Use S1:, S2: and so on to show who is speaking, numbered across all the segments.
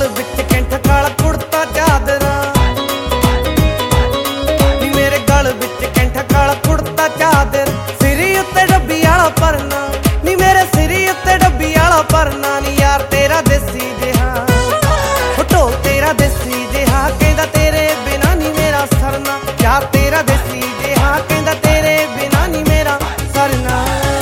S1: गल विच कैंठ काला कुड़ता चादरा, नी मेरे गल विच कैंठ काला कुड़ता चादर, सिरी उत्ते डब्बी आला परना, नी मेरे सिरी उत्ते डब्बी आला परना। नी यार तेरा देसी जिहा ढोल तेरा देसी जिहा कहंदा तेरे बिना नी मेरा सरना, यार तेरा देसी जिहा कहंदा तेरे बिना नी मेरा सरना।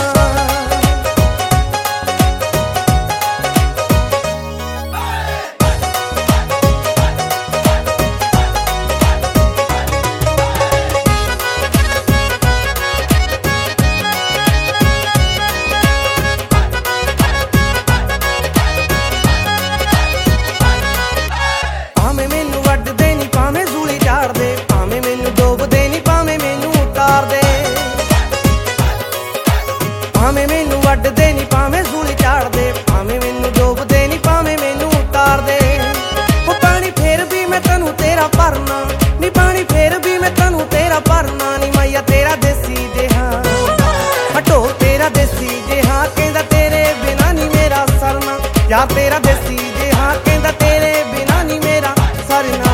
S1: भावें मैनू वड्डदे नी भावें सूली झाड़दे, भावें मैनू डोबदे नी भावें मैनू उतारदे। ओ पानी फेर भी मैं तैनू तेरा भरना, नी पानी फेर भी मैं तैनू तेरा भरना। नी मैया तेरा देसी जिहा ढोल तेरा देसी जिहा कहंदा तेरे बिना नी मेरा सरना, यार तेरा देसी जिहा कहंदा तेरे बिना नी मेरा सरना।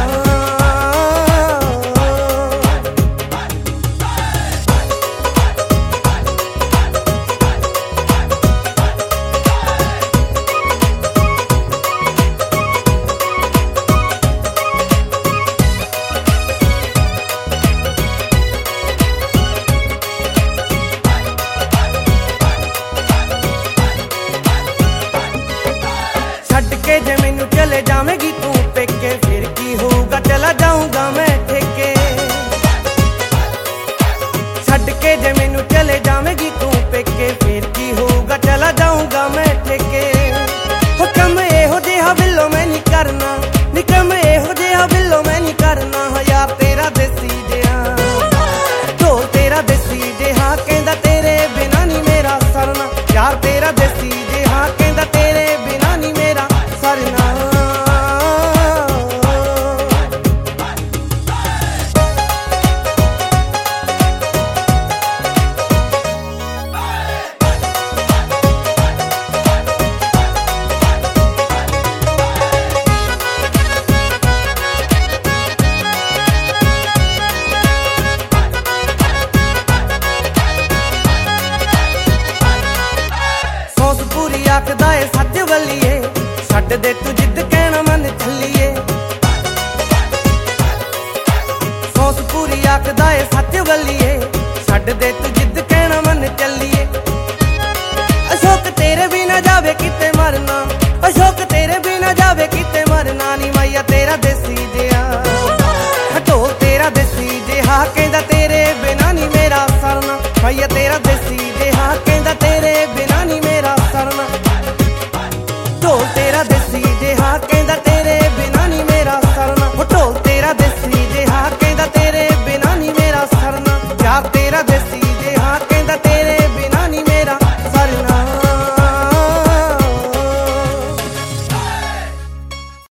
S1: के जे मैनू चले जावेगी तू पेके, फिर की होगा चला जाऊंगा मैं ठेके। छड्ड के जे मैनू चले जावेगी तू पेके, फिर की होगा चला जाऊंगा मैं ठेके। हो कम एहो जिहा बिल्लो मैं नहीं करना, नी कम एहो जिहा बिल्लो मैं नहीं करना। यार तेरा देसी जिहा ढोल तेरा देसी जिहा कहंदा तेरे बिना नी मेरा सरना, यार तेरा देसी जिहा कहंदा तेरे बिना नी मेरा सरना। सौस पूरी आखदा ए सच बल्लीए, छड्ड दे तू जिद कहना मन छल्लीए। सौस पूरी आखदा ए सच बल्लीए, छड्ड दे तू जिद कहना मन चलीए। अशोक तेरे भी ना जावे किते मरना, अशोक